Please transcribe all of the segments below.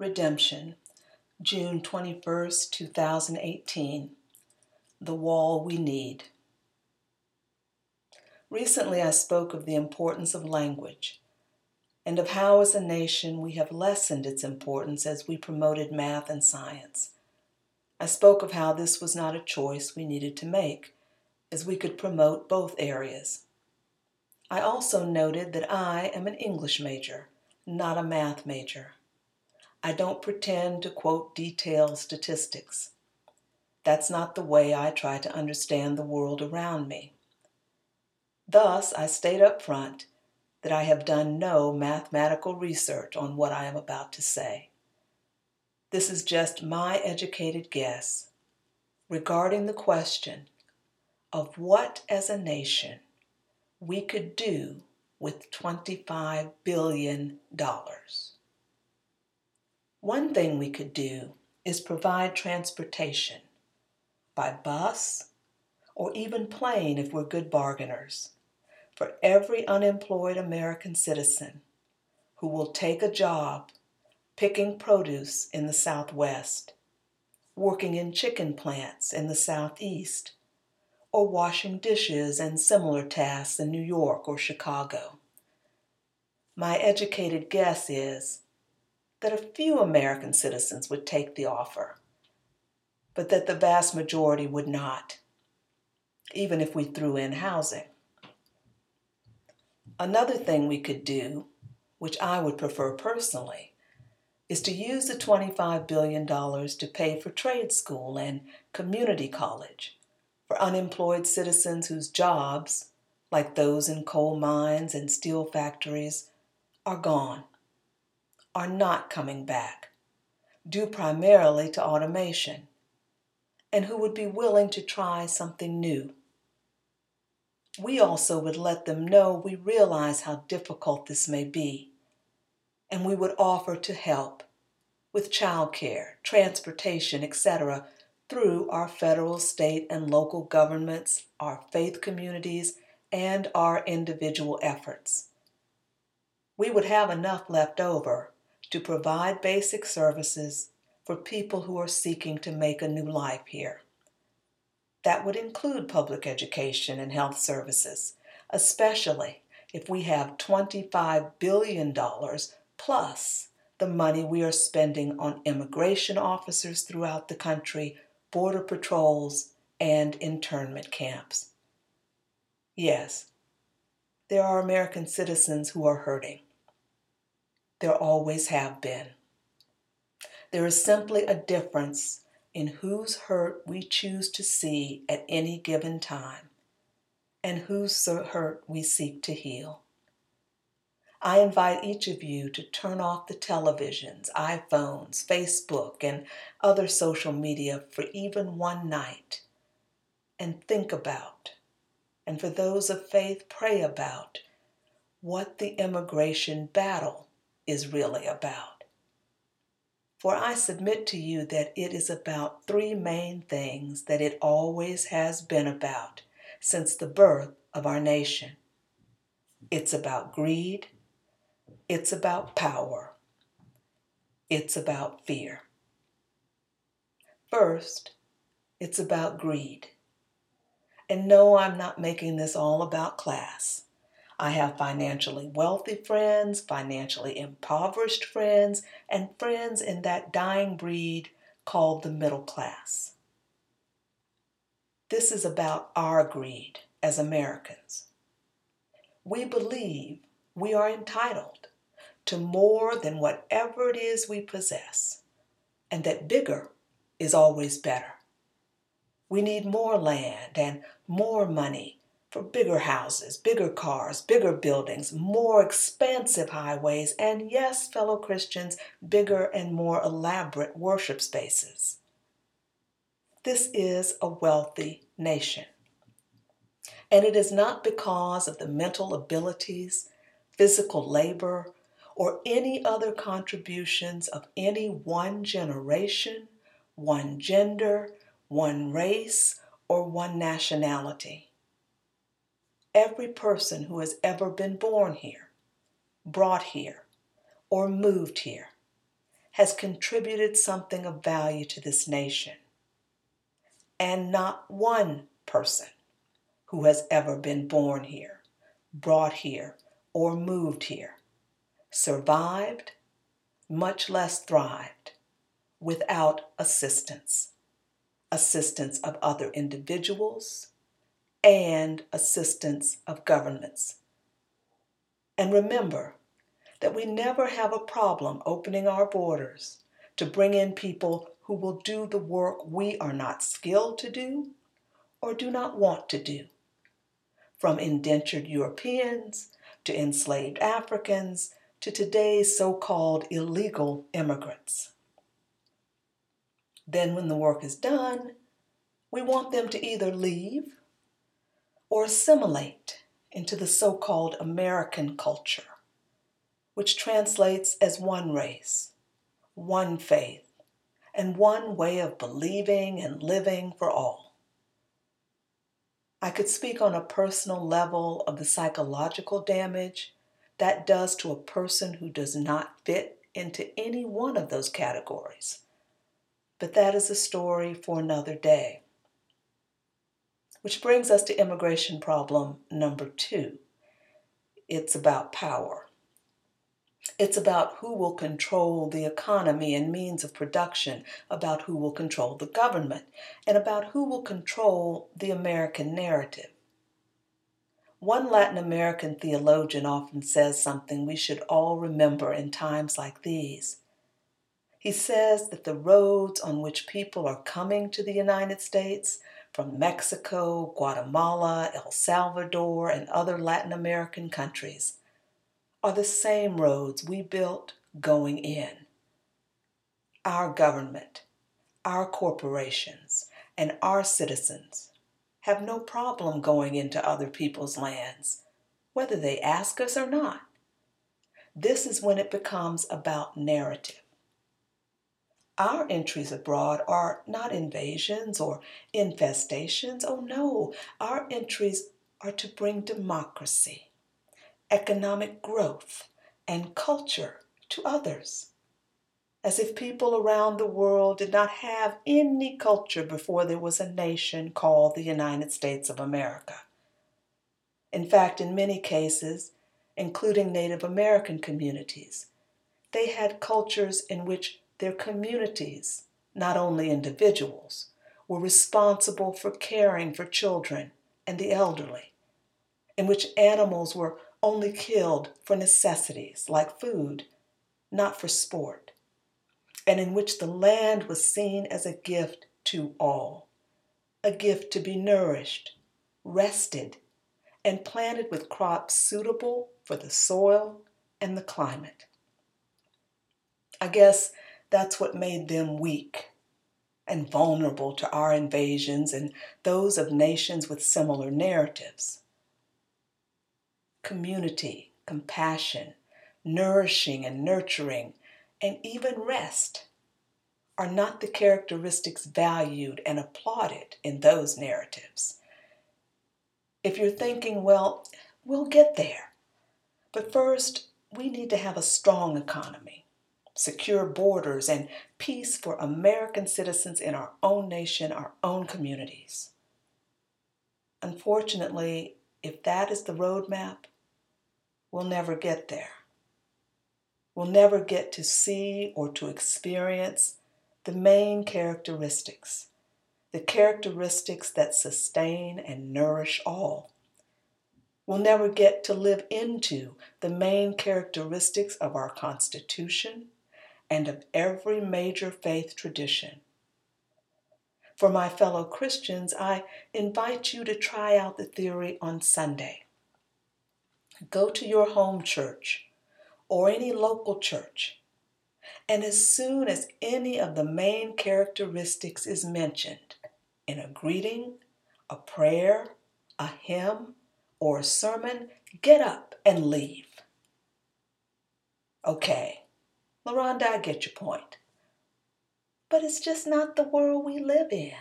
Redemption, June 21st, 2018. The Wall We Need. Recently I spoke of the importance of language and of how as a nation we have lessened its importance as we promoted math and science. I spoke of how this was not a choice we needed to make, as we could promote both areas. I also noted that I am an English major, not a math major. I don't pretend to quote detailed statistics. That's not the way I try to understand the world around me. Thus, I state up front that I have done no mathematical research on what I am about to say. This is just my educated guess regarding the question of what as a nation we could do with $25 billion. One thing we could do is provide transportation by bus or even plane if we're good bargainers for every unemployed American citizen who will take a job picking produce in the Southwest, working in chicken plants in the Southeast, or washing dishes and similar tasks in New York or Chicago. My educated guess is that a few American citizens would take the offer, but that the vast majority would not, even if we threw in housing. Another thing we could do, which I would prefer personally, is to use the $25 billion to pay for trade school and community college for unemployed citizens whose jobs, like those in coal mines and steel factories, are gone, are not coming back, due primarily to automation, and who would be willing to try something new. We also would let them know we realize how difficult this may be, and we would offer to help with childcare, transportation, etc., through our federal, state, and local governments, our faith communities, and our individual efforts. We would have enough left over to provide basic services for people who are seeking to make a new life here. That would include public education and health services, especially if we have $25 billion plus the money we are spending on immigration officers throughout the country, border patrols, and internment camps. Yes, there are American citizens who are hurting. There always have been. There is simply a difference in whose hurt we choose to see at any given time and whose hurt we seek to heal. I invite each of you to turn off the televisions, iPhones, Facebook, and other social media for even one night and think about, and for those of faith, pray about what the immigration battle is really about. For I submit to you that it is about three main things that it always has been about since the birth of our nation. It's about greed, it's about power, it's about fear. First, it's about greed. And no, I'm not making this all about class. I have financially wealthy friends, financially impoverished friends, and friends in that dying breed called the middle class. This is about our greed as Americans. We believe we are entitled to more than whatever it is we possess, and that bigger is always better. We need more land and more money for bigger houses, bigger cars, bigger buildings, more expansive highways, and yes, fellow Christians, bigger and more elaborate worship spaces. This is a wealthy nation. And it is not because of the mental abilities, physical labor, or any other contributions of any one generation, one gender, one race, or one nationality. Every person who has ever been born here, brought here, or moved here has contributed something of value to this nation, and not one person who has ever been born here, brought here, or moved here survived, much less thrived, without assistance of other individuals, and assistance of governments. And remember that we never have a problem opening our borders to bring in people who will do the work we are not skilled to do or do not want to do, from indentured Europeans to enslaved Africans to today's so-called illegal immigrants. Then when the work is done, we want them to either leave or assimilate into the so-called American culture, which translates as one race, one faith, and one way of believing and living for all. I could speak on a personal level of the psychological damage that does to a person who does not fit into any one of those categories, but that is a story for another day. Which brings us to immigration problem number 2. It's about power. It's about who will control the economy and means of production, about who will control the government, and about who will control the American narrative. One Latin American theologian often says something we should all remember in times like these. He says that the roads on which people are coming to the United States from Mexico, Guatemala, El Salvador, and other Latin American countries are the same roads we built going in. Our government, our corporations, and our citizens have no problem going into other people's lands, whether they ask us or not. This is when it becomes about narrative. Our entries abroad are not invasions or infestations. Oh no, our entries are to bring democracy, economic growth, and culture to others. As if people around the world did not have any culture before there was a nation called the United States of America. In fact, in many cases, including Native American communities, they had cultures in which their communities, not only individuals, were responsible for caring for children and the elderly, in which animals were only killed for necessities like food, not for sport, and in which the land was seen as a gift to all, a gift to be nourished, rested, and planted with crops suitable for the soil and the climate. I guess that's what made them weak and vulnerable to our invasions and those of nations with similar narratives. Community, compassion, nourishing and nurturing, and even rest are not the characteristics valued and applauded in those narratives. If you're thinking, well, we'll get there, but first we need to have a strong economy, secure borders, and peace for American citizens in our own nation, our own communities. Unfortunately, if that is the roadmap, we'll never get there. We'll never get to see or to experience the main characteristics, the characteristics that sustain and nourish all. We'll never get to live into the main characteristics of our Constitution and of every major faith tradition. For my fellow Christians, I invite you to try out the theory on Sunday. Go to your home church or any local church, and as soon as any of the main characteristics is mentioned in a greeting, a prayer, a hymn, or a sermon, get up and leave. Okay, LaRonda, I get your point. But it's just not the world we live in.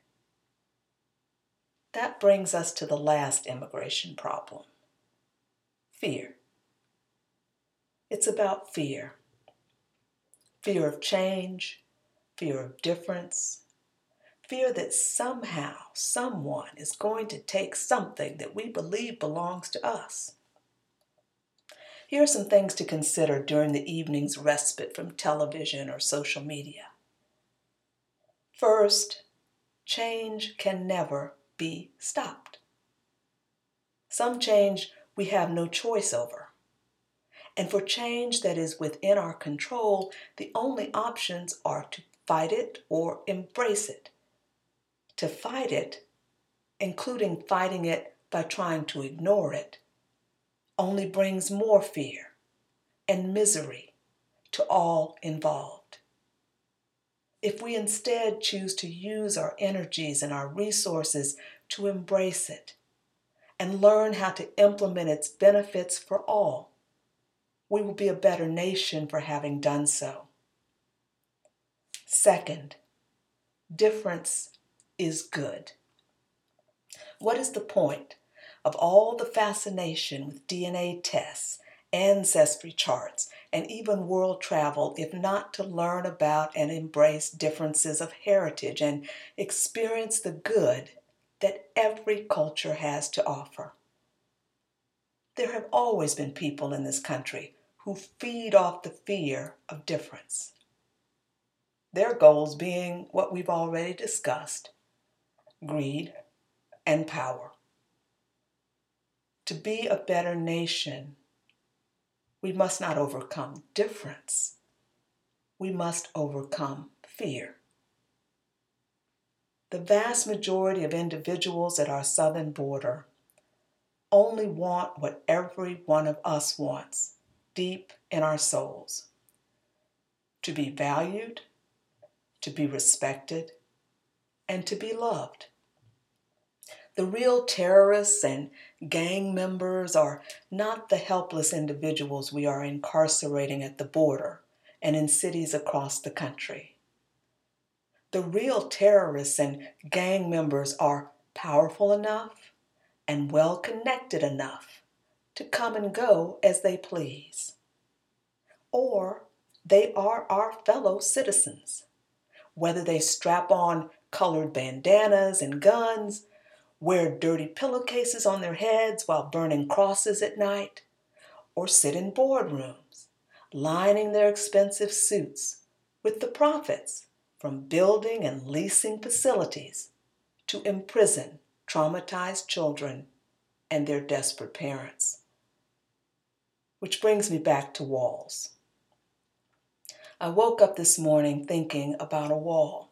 That brings us to the last immigration problem. Fear. It's about fear. fear of change, fear of difference, fear that somehow someone is going to take something that we believe belongs to us. Here are some things to consider during the evening's respite from television or social media. First, change can never be stopped. Some change we have no choice over. And for change that is within our control, the only options are to fight it or embrace it. To fight it, including fighting it by trying to ignore it, only brings more fear and misery to all involved. If we instead choose to use our energies and our resources to embrace it and learn how to implement its benefits for all, we will be a better nation for having done so. Second, difference is good. What is the point of all the fascination with DNA tests, ancestry charts, and even world travel if not to learn about and embrace differences of heritage and experience the good that every culture has to offer? There have always been people in this country who feed off the fear of difference. Their goals being what we've already discussed: greed and power. To be a better nation, we must not overcome difference. We must overcome fear. The vast majority of individuals at our southern border only want what every one of us wants deep in our souls: to be valued, to be respected, and to be loved. The real terrorists and gang members are not the helpless individuals we are incarcerating at the border and in cities across the country. The real terrorists and gang members are powerful enough and well connected enough to come and go as they please. Or they are our fellow citizens, whether they strap on colored bandanas and guns, wear dirty pillowcases on their heads while burning crosses at night, or sit in boardrooms, lining their expensive suits with the profits from building and leasing facilities to imprison traumatized children and their desperate parents. Which brings me back to walls. I woke up this morning thinking about a wall.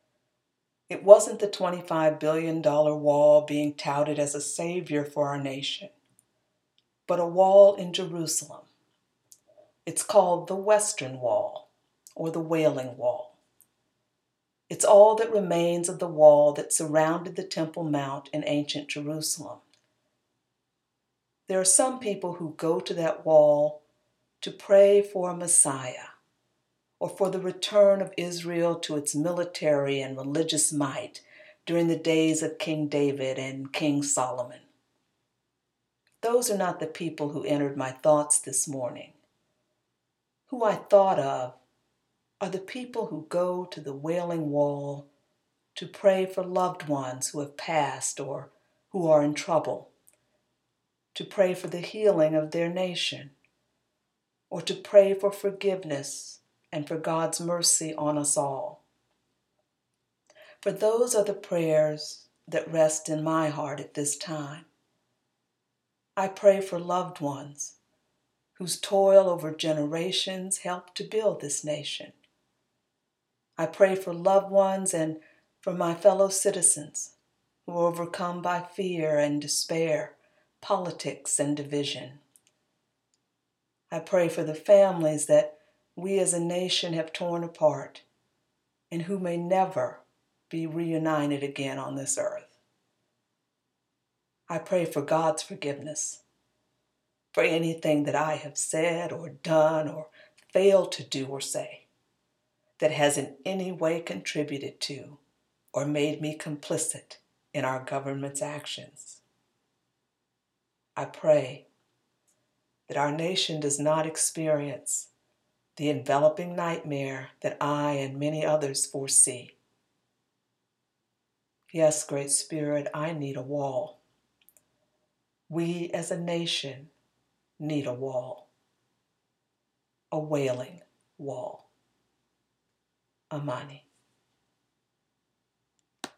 It wasn't the $25 billion wall being touted as a savior for our nation, but a wall in Jerusalem. It's called the Western Wall, or the Wailing Wall. It's all that remains of the wall that surrounded the Temple Mount in ancient Jerusalem. There are some people who go to that wall to pray for a Messiah, or for the return of Israel to its military and religious might during the days of King David and King Solomon. Those are not the people who entered my thoughts this morning. Who I thought of are the people who go to the Wailing Wall to pray for loved ones who have passed or who are in trouble, to pray for the healing of their nation, or to pray for forgiveness and for God's mercy on us all. For those are the prayers that rest in my heart at this time. I pray for loved ones whose toil over generations helped to build this nation. I pray for loved ones and for my fellow citizens who are overcome by fear and despair, politics and division. I pray for the families that we as a nation have torn apart and who may never be reunited again on this earth. I pray for God's forgiveness for anything that I have said or done or failed to do or say that has in any way contributed to or made me complicit in our government's actions. I pray that our nation does not experience the enveloping nightmare that I and many others foresee. Yes, Great Spirit, I need a wall. We as a nation need a wall, a wailing wall. Amani.